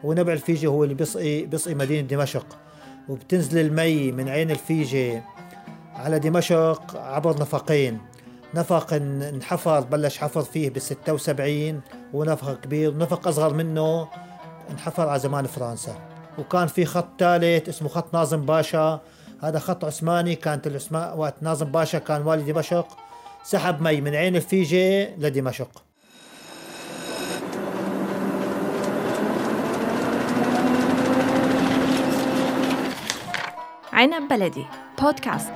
ونبع الفيجة هو اللي بيسقي مدينة دمشق، وبتنزل المي من عين الفيجة على دمشق عبر نفقين. نفق انحفر، بلش حفر فيه ب76، ونفق كبير، ونفق أصغر منه انحفر على زمان فرنسا. وكان في خط ثالث اسمه خط ناظم باشا، هذا خط عثماني. كانت وقت ناظم باشا كان والي دمشق سحب مي من عين الفيجة لدمشق. عنب بلدي بودكاست.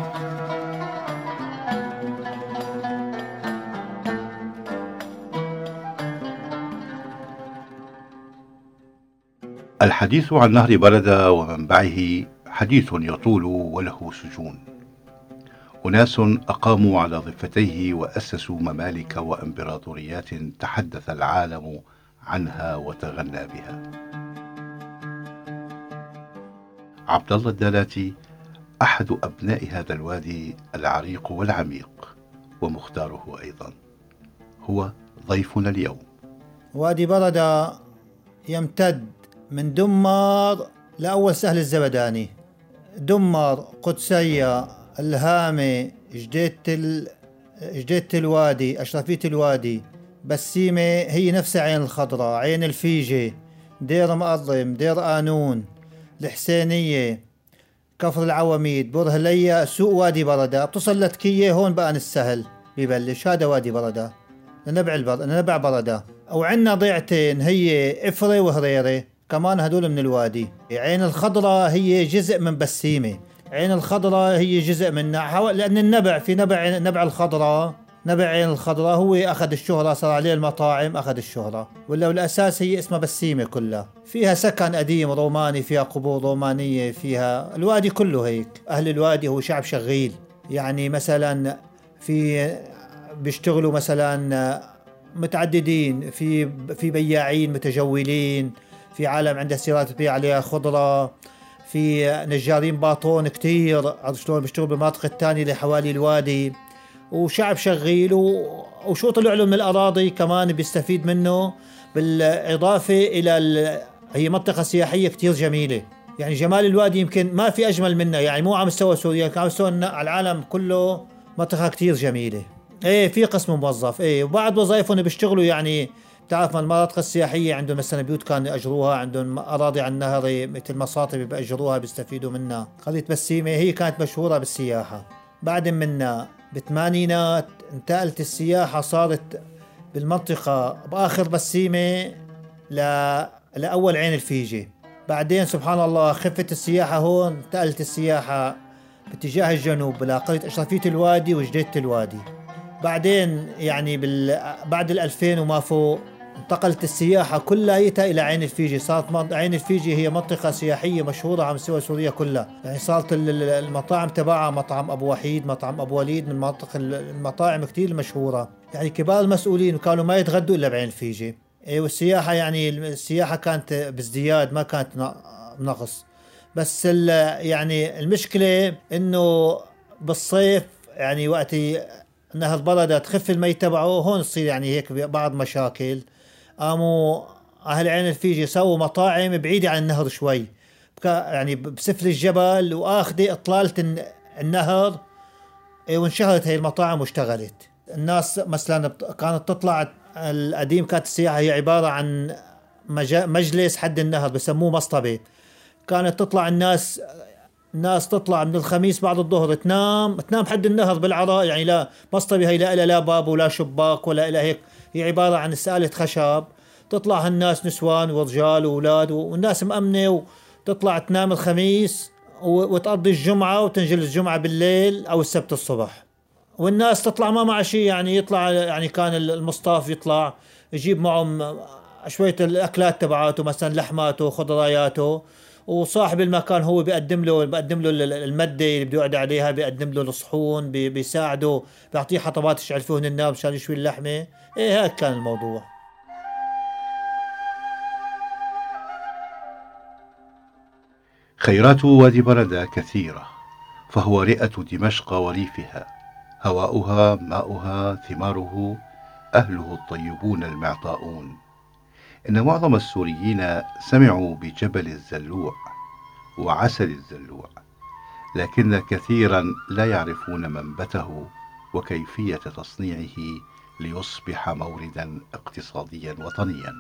الحديث عن نهر بردة ومنبعه حديث يطول وله سجون. أناس أقاموا على ضفتيه وأسسوا ممالك وإمبراطوريات تحدث العالم عنها وتغنى بها. عبد الله الدلاتي أحد أبناء هذا الوادي العريق والعميق، ومختاره أيضا هو ضيفنا اليوم. وادي بردة يمتد من دمار لأول سهل الزبداني، دمر، قدسية، الهامة، جديدة الوادي، أشرفية الوادي، بسيمة هي نفسها عين الخضراء، عين الفيجة، دير مقضم، دير قانون، الحسينية، كفر العواميد، برهلية، سوق وادي بردة. بتصل لتكية هون بقى السهل بيبلش، هذا وادي بردة نبع بردة. وعنا ضيعتين هي إفرة وهريرة كمان، هدول من الوادي. عين الخضراء هي جزء من بسيمة، عين الخضراء هي جزء منها، لأن النبع في نبع الخضراء، نبع عين الخضراء هو أخذ الشهرة، صار عليه المطاعم أخذ الشهرة، ولا الأساس هي اسمها بسيمة كلها. فيها سكن قديم روماني، فيها قبور رومانية، فيها الوادي كله هيك. أهل الوادي هو شعب شغيل، يعني مثلا بيشتغلوا مثلا متعددين، في بياعين متجولين، في عالم عنده سيارات بيع عليها خضرة، في نجارين باطون كتير شلون بيشتغلوا بالمناطق الثانية اللي حوالي الوادي، وشعب شغيل. وشو طلع له من الأراضي كمان بيستفيد منه، بالإضافة إلى هي منطقة سياحية كتير جميلة. يعني جمال الوادي يمكن ما في أجمل منه، يعني مو على مستوى سوريا، على مستوى العالم كله. منطقة كتير جميلة. في قسم موظف، وبعد وظائفهم بيشتغلوا، يعني بتعرف المناطق السياحية عندهم مثلا بيوت كانوا يأجروها، عندهم أراضي على النهر مثل مصاطب بيأجروها بيستفيدوا منها. قرية بسيمة هي كانت مشهورة بالسياحة. بعد منا بالثمانينات انتقلت السياحة، صارت بالمنطقة بآخر بسيمة لأول عين الفيجة. بعدين سبحان الله خفت السياحة هون، انتقلت السياحة باتجاه الجنوب لقرية أشرفية الوادي وجديدة الوادي. بعدين يعني بعد 2000 وما فوق انتقلت السياحة كلها إلى عين الفيجة. صارت عين الفيجة هي منطقة سياحية مشهورة على مستوى سوريا كلها، يعني صارت المطاعم تبعها مطعم أبو وحيد، مطعم أبو وليد، من مناطق المطاعم كتير مشهورة. يعني كبار المسؤولين كانوا ما يتغدوا إلا بعين الفيجة. والسياحة يعني السياحة كانت بازدياد، ما كانت نقص. بس يعني المشكلة إنه بالصيف يعني وقت نهر بردة تخف المي تبعه، هون تصير يعني هيك بعض مشاكل. قاموا أهل عين الفيجي سووا مطاعم بعيدة عن النهر شوي، يعني بسفل الجبل، وآخذ إطلالة النهر. وانشهرت هاي المطاعم واشتغلت. الناس مثلا كانت تطلع، القديم كانت السياحة هي عبارة عن مجلس حد النهر بسموه مصطبة. كانت تطلع الناس تطلع من الخميس بعد الظهر تنام حد النهر بالعراء، يعني لا مصطبة هي لا باب ولا شباك ولا إلى هيك، هي عبارة عن سقالة خشب. تطلع هالناس نسوان ورجال وأولاد، والناس مأمنة، وتطلع تنام الخميس وتقضي الجمعة، وتنزل الجمعة بالليل أو السبت الصبح. والناس تطلع ما مع شيء، يعني يطلع، يعني كان المصطاف يطلع يجيب معهم شوية الأكلات تبعاته، مثلا لحماته خضراياته، وصاحب المكان هو بيقدم له المادة اللي بده يقعد عليها، بيقدم له الصحون، بيساعده، بيعطيه حطبات يشعل فيهن النار مشان يشوي اللحمة. هيك كان الموضوع. خيرات وادي بردة كثيرة، فهو رئة دمشق وريفها، هواؤها، ماؤها، ثماره، أهله الطيبون المعطاؤون. إن معظم السوريين سمعوا بجبل الزلوع وعسل الزلوع، لكن كثيرا لا يعرفون منبته وكيفية تصنيعه ليصبح موردا اقتصاديا وطنيا.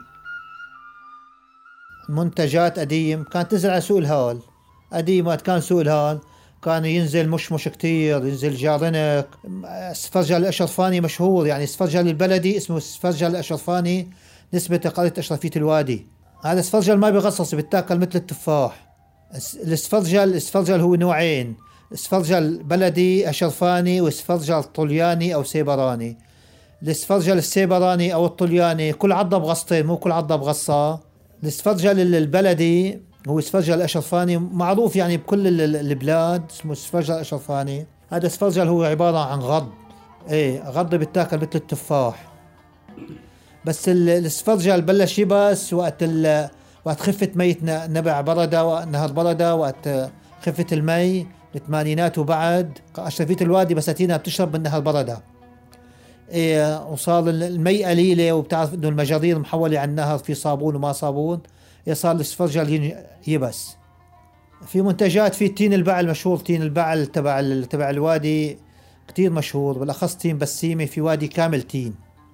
منتجات قديم كانت تنزل على سوق الهال. قديمات كان سوق الهال كان ينزل مش كتير، ينزل جارنك. اسفرجل الأشرفاني مشهور، يعني اسفرجل البلدي اسمه اسفرجل الأشرفاني نسبة قرية أشرفية الوادي. هذا اسفرجل ما بيغصص، بيتاكل مثل التفاح. الاسفرجل هو نوعين، اسفرجل بلدي أشرفاني واسفرجل طلياني أو سيبراني. الاسفرجل السيبراني أو الطلياني كل عضة بغصتين، مو كل عضة بغصة. الاسفرجل البلدي هو اسفرجل الأشرفاني، معروف يعني بكل البلاد اسمه اسفرجل الأشرفاني. هذا اسفرجل هو عبارة عن غض، غض بيتاكل مثل التفاح. بس الاسفرجل بلش يبس وقت خفت مية نبع بردة نهر بردة، وقت خفت المي بالثمانينات وبعد أشرفية الوادي بساتينها بتشرب من نهر بردة. وصار المي قليلة، وبتعرف انه المجارير محولة على النهر، في صابون وما صابون. صار الاسفرجل يبس. في منتجات، في تين البعل مشهور، تين البعل تبع الوادي كتير مشهور، بالاخص تين بسيمة في وادي كامل تين.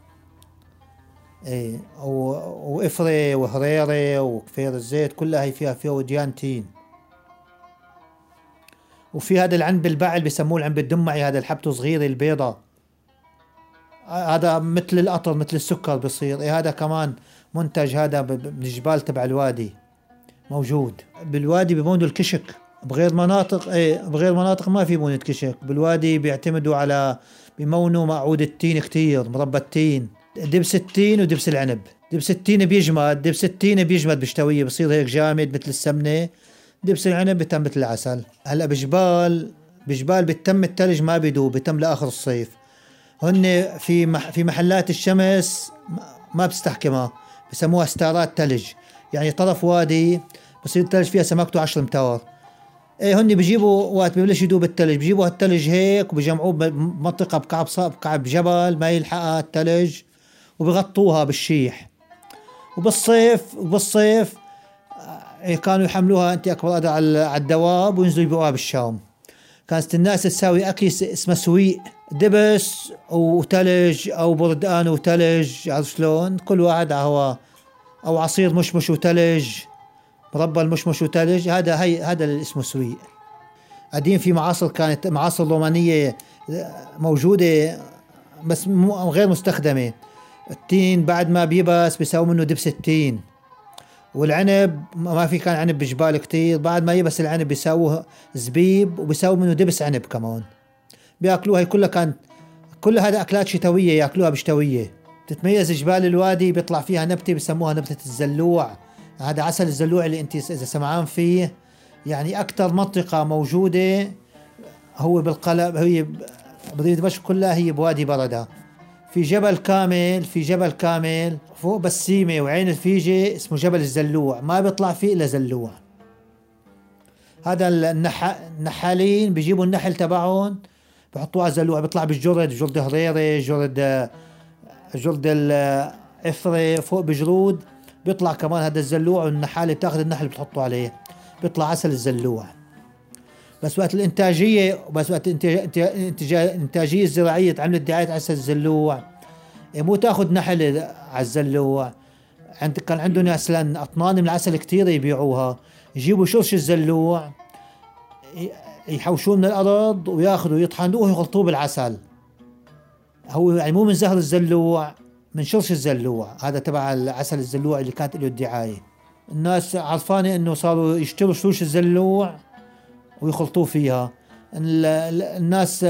وإفرة وهريرة وكفير الزيت كلها هي فيها وديان تين. وفي هذا العنب البعل بسموه العنب الدمعي، هذا الحبته صغيرة البيضة، هذا مثل القطر مثل السكر بصير. هذا كمان منتج، هذا من الجبال تبع الوادي موجود. بالوادي بمونوا الكشك، بغير مناطق ما في مونة كشك. بالوادي بيعتمدوا على بمونوا معود التين كتير، مربى التين، دبس التين ودبس العنب. دبس التين بيجمد بشتوية، بصير هيك جامد مثل السمنة. دبس العنب بتم مثل العسل. هلا بجبال بتم التلج ما بيدوب، بتم لآخر الصيف. هن في محلات الشمس ما بتستحكمها، بسموها ستارات تلج، يعني طرف وادي بصير التلج فيها سمكته 10 امتار. هن بيجيبوا وقت ببلش يدوب التلج، بيجيبوا هالتلج هيك وبيجمعوه بمنطقة بكعب جبل ما يلحقها التلج، وبيغطوها بالشيح. وبالصيف كانوا يحملوها انت اكبر قدر على الدواب وينزلوا يبيعوها بالشام. كانت الناس تساوي أكل اسمه سويق، دبس وتلج أو بردقان وتلج، عرفت شلون؟ كل واحد على هوا، أو عصير مشمش وتلج، مربى المشمش وتلج. هذا اللي اسمه سويق. قديم في كانت معاصر رومانية موجودة بس غير مستخدمة. التين بعد ما بيبس بيساوي منه دبس التين. والعنب ما في كان عنب بجبال كتير، بعد ما يبس العنب بيساووه زبيب وبيساووا منه دبس عنب كمان بياكلوها. كل هذا أكلات شتوية ياكلوها بشتوية. تتميز جبال الوادي، بيطلع فيها نبتة بسموها نبتة الزلوع. هذا عسل الزلوع اللي انت إذا سمعان فيه، يعني أكتر منطقة موجودة هو بالقلب، هي بضيف دمشق كلها هي بوادي بردة. في جبل كامل فوق بسيمة وعين الفيجة اسمه جبل الزلوع، ما بيطلع فيه إلا زلوع. هذا النحالين بيجيبوا النحل تبعهم بحطوه على الزلوع، بيطلع جرد هريرة، جرد الإفرة فوق بجرود، بيطلع كمان هذا الزلوع. والنحالة بتاخذ النحل بتحطه عليه، بيطلع عسل الزلوع. بس وقت الإنتاجية، بس وقت الإنتاجية الزراعية تعمل دعاية عسل الزلوع، مو تاخذ نحل على الزلوع. كان عندهم أصلا أطنان من العسل كتير يبيعوها، يجيبوا شرش الزلوع يحوشوه من الأرض وياخذوا يطحنوه ويخلطوه بالعسل. هو يعني مو من زهر الزلوع، من شرش الزلوع، هذا تبع العسل الزلوع اللي كانت له الدعاية. الناس عرفانة إنه صاروا يشتروا شرش الزلوع ويخلطوه فيها. الناس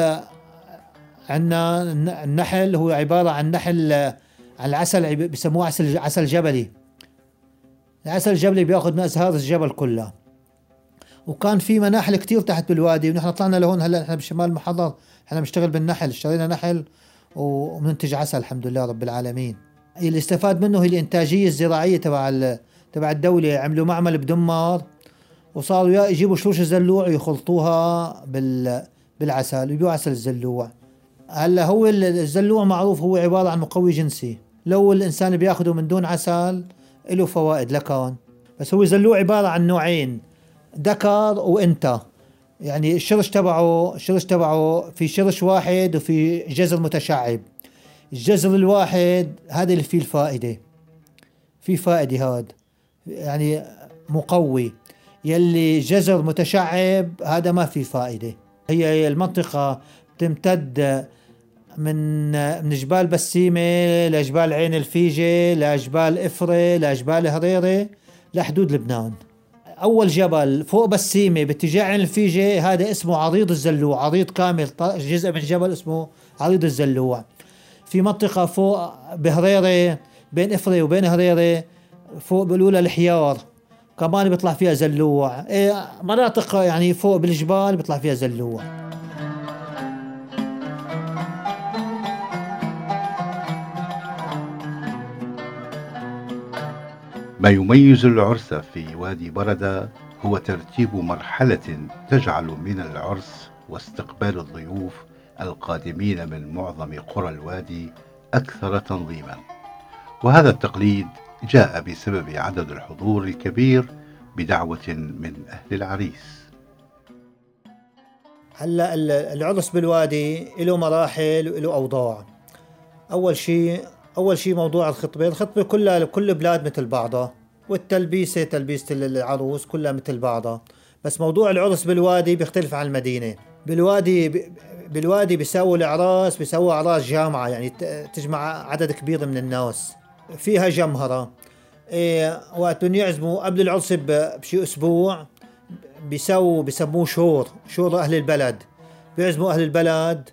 عندنا النحل هو عبارة عن نحل، عن العسل بيسموه عسل جبلي. العسل الجبلي بياخذ من أزهار الجبل كلها. وكان في مناحل كتير تحت بالوادي، ونحن طلعنا لهون. هلا نحن بشمال المحرر، احنا بنشتغل بالنحل، اشترينا نحل ومنتج عسل الحمد لله رب العالمين. اللي استفاد منه هي الإنتاجية الزراعية تبع الدولة. عملوا معمل بدمار وصاروا يجيبوا شروش الزلوع ويخلطوها بالعسل ويبيعوا عسل الزلوع. هلا هو الزلوع معروف هو عبارة عن مقوي جنسي، لو الإنسان بياخده من دون عسل له فوائد لكان. بس هو زلوع عبارة عن نوعين، ذكر وانثى. يعني الشرش تبعه في شرش واحد وفي جزر متشعب. الجزر الواحد هذا اللي فيه الفائدة، في فائدة هذا يعني مقوي. يلي جزر متشعب هذا ما في فائدة. هي المنطقة تمتد من جبال بسيمة لجبال عين الفيجة لجبال إفرة لجبال هريرة لحدود لبنان. أول جبل فوق بسيمة باتجاه عين الفيجة هذا اسمه عريض الزلوع، عريض كامل جزء من جبل اسمه عريض الزلوع. في منطقة فوق بهريرة بين إفرة وبين هريرة فوق بيقولوا الحيار كمان بيطلع فيها زلوع. مناطق يعني فوق بالجبال بيطلع فيها زلوع. ما يميز العرس في وادي بردة هو ترتيب مرحلة تجعل من العرس واستقبال الضيوف القادمين من معظم قرى الوادي أكثر تنظيما، وهذا التقليد جاء بسبب عدد الحضور الكبير بدعوة من أهل العريس. هلا العرس بالوادي له مراحل وله أوضاع. أول شيء موضوع الخطبة كلها كل بلاد مثل بعضها، والتلبيسة تلبيسة العروس كلها مثل بعضها. بس موضوع العرس بالوادي بيختلف عن المدينة. بالوادي بيسووا الأعراس، بيسووا أعراس جامعة، يعني تجمع عدد كبير من الناس، فيها جمهرة. وقت يعزموا قبل العرس بشي أسبوع بيسموه شور أهل البلد. بيعزموا أهل البلد،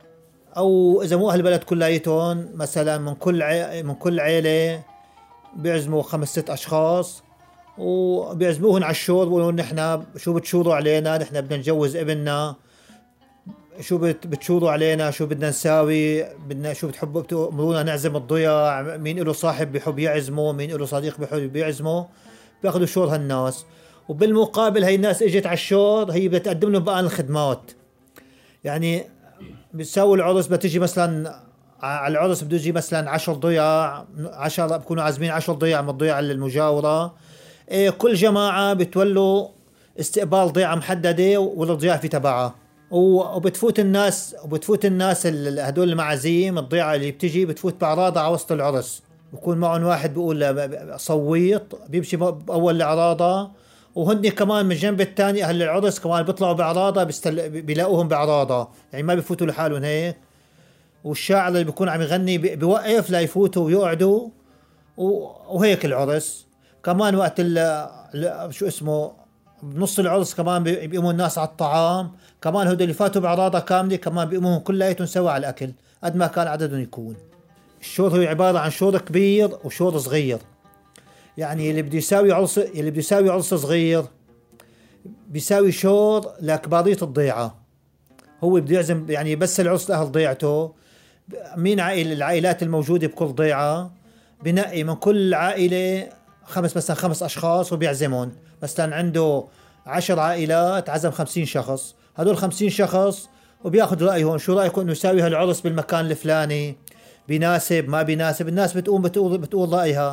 أو إذا مو أهل البلد كلياتهم مثلا من كل عيلة بيعزموا 5-6 أشخاص، وبيعزموهن على الشور. بيقولوا نحن شو بتشوروا علينا، نحن بدنا نجوز ابننا، شو بتشوروا علينا، شو بدنا نساوي، شو بتحبوا تأمرونا نعزم الضياع، مين له صاحب بيحب يعزمه، مين له صديق بيحب يعزمه. بياخذوا شور هالناس، وبالمقابل هاي الناس اجت على الشور هي بتقدم لهم بقى الخدمات. يعني بتسوي العرس، بتجي مثلا على العرس بده يجي مثلا 10 ضياع، 10 بكونوا عازمين 10 ضياع من الضياع المجاورة. كل جماعة بتولوا استقبال ضيعة محددة والضيافة تبعها، وبتفوت الناس هدول المعازيم الضيعة اللي بتجي بتفوت بعراضة على وسط العرس. بكون معهم واحد بيقول صويت بيمشي بأول العراضة، وهن كمان من جنب الثاني أهل العرس كمان بيطلعوا بعراضة، بيلاقوهم بعراضة، يعني ما بيفوتوا لحالهم هيك. والشاعر اللي بيكون عم يغني بيوقف لا يفوتوا ويقعدوا، وهيك العرس. كمان وقت شو اسمه بنص العرس كمان بيقوموا الناس على الطعام، كمان هدول اللي فاتوا بعراضة كاملة كمان بيقوموا كلياتهم سوا على الأكل قد ما كان عددهم يكون. الشور هو عبارة عن شور كبير وشور صغير. يعني اللي بده يساوي عرس صغير بيساوي شور لكبارية الضيعة. هو بده يعزم يعني بس العرس لأهل ضيعته. مين العائلات الموجودة بكل ضيعة، بنقي من كل عائلة مثلا 5 أشخاص وبيعزمهم. مثلا عنده 10 عائلات، عزم 50 شخص، هدول 50 شخص وبياخد رأيهم، شو رأيكم إنه يساوي هالعرس بالمكان الفلاني، بيناسب ما بيناسب. الناس بتقول رأيها.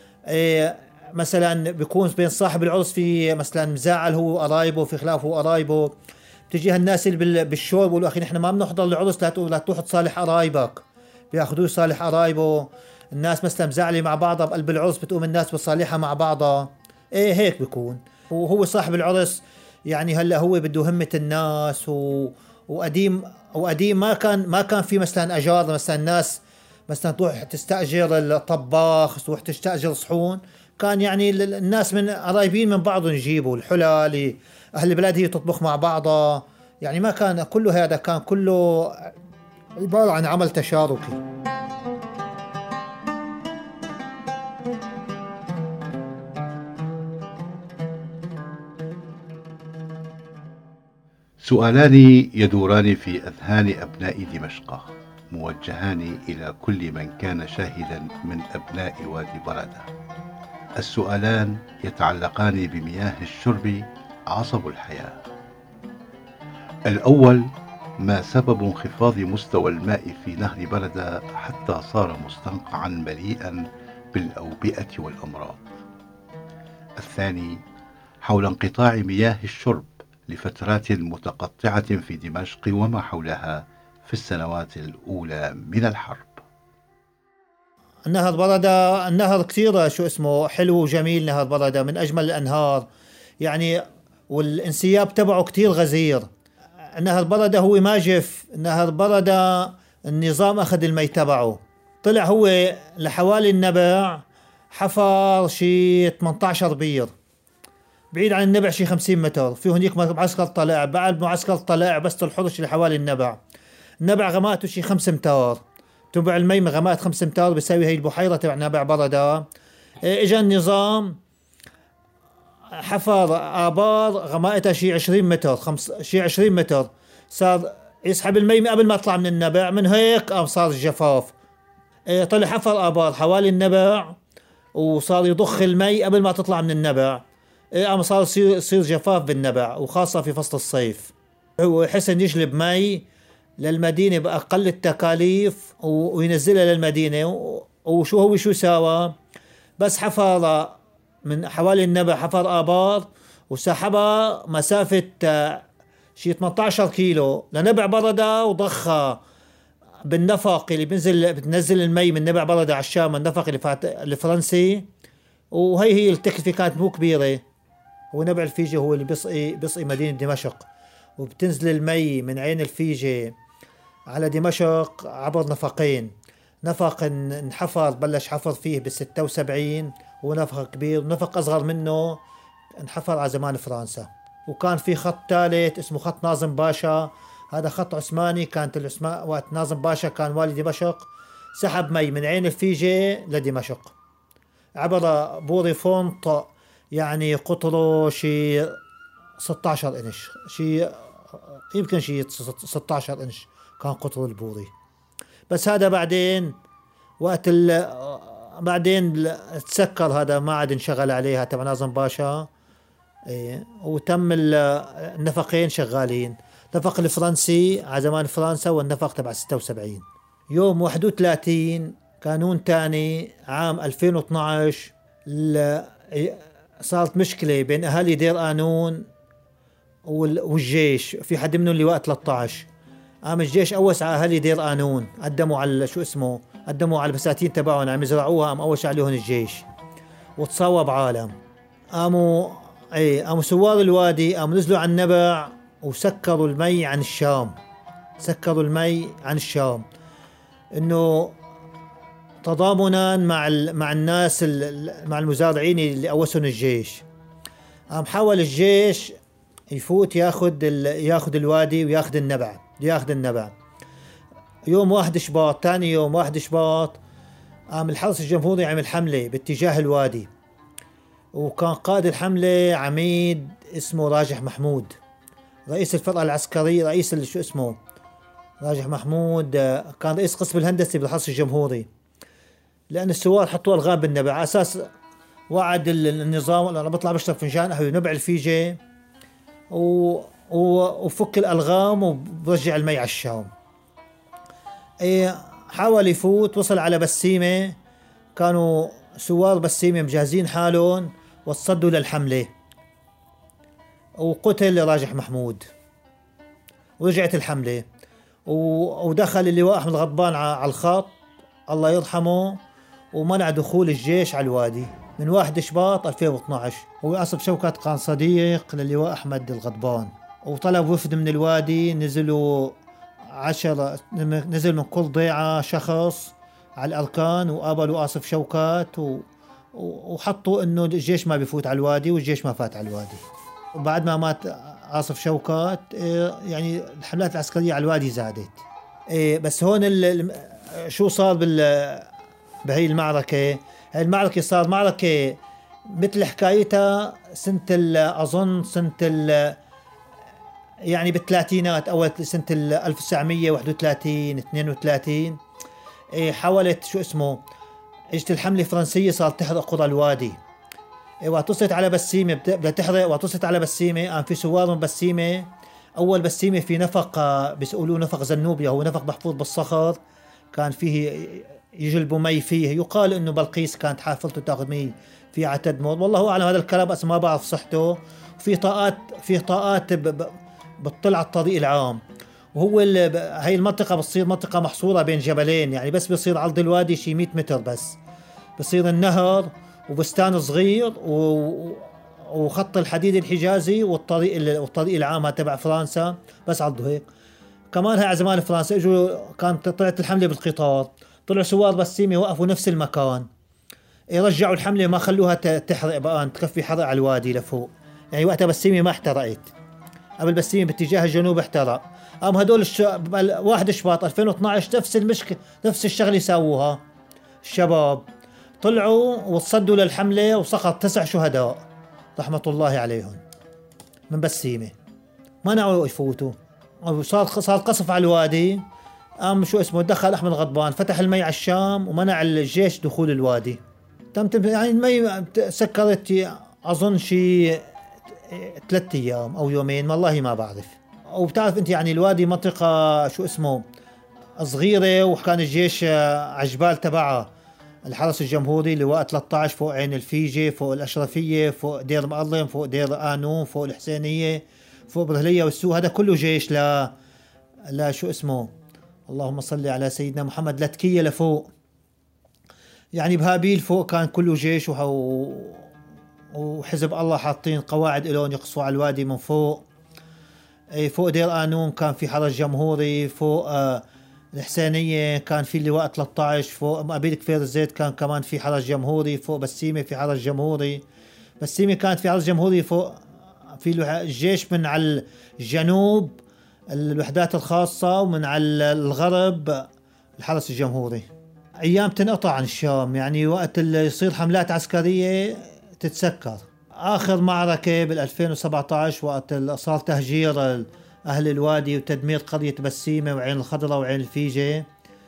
مثلا بيكون بين صاحب العرس في مثلا مزاعل هو قرايبه، في خلاف هو قرايبه، بتجي هالناس اللي بالشور بيقولوا أخي نحن ما بنحضر العرس، لا تروح تصالح قرايبك، بياخذوه يصالح قرايبه. الناس مثلا مزعلة مع بعضها بقلب العرس بتقوم الناس بتصالحها مع بعضها. هيك بيكون. وهو صاحب العرس يعني هلا هو بده همة الناس. وقديم ما كان في مثلا أجار، مثلا الناس مثلا تروح تستأجر الطباخ، تروح تستأجر صحون. كان يعني الناس من قرايبين من بعضهم يجيبوا الحلى اللي أهل البلد هي تطبخ مع بعضها. يعني ما كان كله هذا، كان كله عبارة عن عمل تشاركي. سؤالان يدوران في أذهان أبناء دمشق، موجهان إلى كل من كان شاهدا من أبناء وادي بردة. السؤالان يتعلقان بمياه الشرب عصب الحياة. الأول: ما سبب انخفاض مستوى الماء في نهر بردة حتى صار مستنقعا مليئا بالأوبئة والأمراض. الثاني حول انقطاع مياه الشرب لفترات متقطعة في دمشق وما حولها في السنوات الأولى من الحرب. النهر بردة النهر كثير حلو وجميل. نهر بردة من أجمل الأنهار يعني، والانسياب تبعه كثير غزير. نهر بردة هو ماجف. نهر بردة النظام أخذ المي تبعه، طلع هو لحوالي النبع، حفر شي 18 بير بعيد عن النبع شي 50 متر. في هنيك معسكر طلع، بعد معسكر طلع بس الحرش اللي حوالي النبع. النبع غماته شي 5 امتار، تبع المي غمات 5 امتار بيساوي هي البحيرة تبع نبع بردة. اجا النظام حفر آبار غمائتها شي 20 متر، شي 20 متر، صار يسحب المي قبل ما يطلع من النبع. من هيك صار الجفاف. طلع حفر آبار حوالي النبع وصار يضخ المي قبل ما تطلع من النبع. صار يصير جفاف بالنبع، وخاصة في فصل الصيف. هو حسن يجلب مي للمدينة بأقل التكاليف وينزلها للمدينة. شو ساوى؟ بس حفر من حوالي النبع، حفر آبار وسحبها مسافة شي 18 كيلو لنبع بردة، وضخها بالنفق اللي بتنزل المي من نبع بردة على الشام، النفق الفرنسي. وهي التكلفة كانت مو كبيرة. ونبع الفيجة هو اللي بيسقي مدينة دمشق، وبتنزل المي من عين الفيجة على دمشق عبر نفقين. نفق انحفر بلش حفر فيه بال76، ونفق كبير، ونفق أصغر منه انحفر على زمان فرنسا. وكان في خط ثالث اسمه خط ناظم باشا، هذا خط عثماني. كانت وقت ناظم باشا كان والي دمشق، سحب مي من عين الفيجة لدمشق عبر بوري فونط، يعني قطره شي 16 انش، شي يمكن شي 16 انش كان قطر البوري. بس هذا بعدين وقت بعدين تسكر، هذا ما عاد انشغل عليها تبع ناظم باشا. وتم النفقين شغالين، النفق الفرنسي على زمان فرنسا والنفق تبع 76. يوم 31 كانون تاني عام 2012 صارت مشكلة بين أهالي دير قانون والجيش. في حد منهم لواء 13. قام الجيش أوس على أهالي دير قانون، قدموا على قدموا على البساتين تبعهم عم يزرعوها. قام أوس عليهم الجيش وتصاوب عالم. قاموا سوار الوادي قاموا نزلوا على النبع وسكروا المي عن الشام. سكروا المي عن الشام إنه تضامنا مع الناس مع المزارعين اللي أوسهم الجيش. قام حاول الجيش يفوت ياخذ الوادي وياخذ النبع. يوم 1 شباط، ثاني يوم 1 شباط، قام الحرس الجمهوري عمل حملة باتجاه الوادي. وكان قائد الحملة عميد اسمه راجح محمود، رئيس الفرقة العسكرية، راجح محمود كان رئيس قسم الهندسي بالحرس الجمهوري. لأن السوار حطوا ألغام بالنبع على أساس وعد النظام أنا بطلع بشرب فنجان قهوة نبع الفيجة وفك الألغام وبرجع المي على الشام. حاول يفوت، وصل على بسيمة، كانوا سوار بسيمة مجهزين حالهم وتصدوا للحملة، وقتل راجح محمود. ورجعت الحملة ودخل اللواء أحمد غضبان على الخط الله يرحمه، ومنع دخول الجيش على الوادي من 1 شباط 2012. هو أصب شوكت كان صديق للواء أحمد الغضبان، وطلب وفد من الوادي. نزلوا 10، نزل من كل ضيعة شخص على الأركان وقابلوا آصف شوكات وحطوا إنه الجيش ما بيفوت على الوادي، والجيش ما فات على الوادي. وبعد ما مات آصف شوكات يعني الحملات العسكرية على الوادي زادت. بس هون شو صار بهي المعركة؟ هاي المعركة صار معركة مثل حكايتها سنة أظن سنة يعني بالثلاثينات، أول سنة 1931 32. حاولت اجت الحملة الفرنسية صارت تحرق قرى الوادي. وتصلت على بسيمة بدها تحرق، وتصلت على بسيمة. قام في سوار من بسيمة، أول بسيمة في نفق بيسألوه نفق زنوبيا، هو نفق محفوظ بالصخر، كان فيه يجلبوا مي فيه. يقال إنه بلقيس كانت حافلته تأخذ مي في على تدمر، والله أعلم هذا الكلام بس ما بعرف صحته. في طاقات بتطلع على الطريق العام، وهو هاي المنطقة بتصير منطقة محصورة بين جبلين، يعني بس بيصير عرض الوادي شي 100 متر بس، بصير النهر وبستان صغير وخط الحديد الحجازي والطريق العام تبع فرنسا بس عرضه هيك. كمان هاي على زمان فرنسا اجوا، كانت طلعت الحملة بالقطار، طلعوا سوار بسيمة وقفوا نفس المكان، يرجعوا الحملة ما خلوها تحرق بقى، تكفي حرق على الوادي لفوق. يعني وقتها بسيمة ما احترقت، قبل بسيمة باتجاه الجنوب احترق. هدول 1 شباط 2012 نفس المشكلة، نفس الشغلة ساووها الشباب، طلعوا وتصدوا للحملة وسقط 9 شهداء رحمة الله عليهم من بسيمة، ما نعوا يفوتوا. صار قصف على الوادي، دخل أحمد غضبان فتح المي على الشام ومنع الجيش دخول الوادي. يعني المي سكرت أظن شي 3 أيام أو يومين، والله ما بعرف. وبتعرف أنت يعني الوادي منطقة صغيرة، وكان الجيش عجبال تبعها الحرس الجمهوري لواء 13 فوق عين الفيجة، فوق الأشرفية، فوق دير مقلم، فوق دير قانون، فوق الحسينية، فوق برهلية والسوق. هذا كله جيش لا اللهم صل على سيدنا محمد، لتكية لفوق. يعني بهابيل فوق كان كله جيش وحزب الله حاطين قواعد إلون يقصوا على الوادي من فوق. فوق دير قانون كان في حرس جمهوري، فوق الحسينية كان في اللواء 13، فوق أبيد كفير الزيت كان كمان في حرس جمهوري، فوق بسيمة في حرس جمهوري. بسيمة كانت في حرس جمهوري، فوق في الجيش من على الجنوب الوحدات الخاصة، ومن على الغرب الحرس الجمهوري. أيام تنقطع عن الشام، يعني وقت اللي يصير حملات عسكرية تتسكر. آخر معركة بال2017 وقت صار تهجير أهل الوادي وتدمير قرية بسيمة وعين الخضرة وعين الفيجة،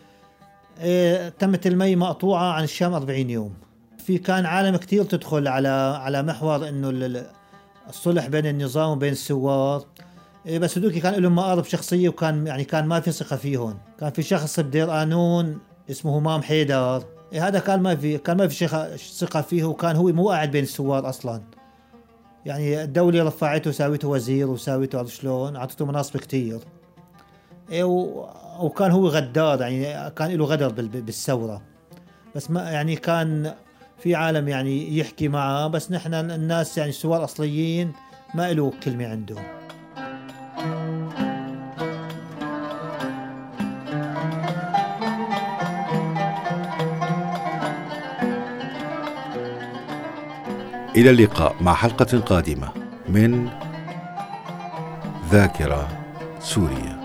تمت المي مقطوعة عن الشام 40 يوم. كان عالم كتير تدخل على محور إنه الصلح بين النظام وبين الثوار، بس هدول كان لهم مقارب شخصية، وكان كان ما في ثقة فيهم. كان في شخص بدير قانون اسمه همام حيدر، هذا كان ما في ثقة فيه، وكان هو مو قاعد بين الثوار أصلا. يعني الدولة رفعته وساويته وزير وساويته عرف شلون، عطته مناصب كتير. وكان هو غدار، يعني كان له غدر بالثورة، بس ما يعني كان في عالم يعني يحكي معه، بس نحن الناس يعني الثوار أصليين ما له كلمة عندهم. إلى اللقاء مع حلقة قادمة من ذاكرة سوريا.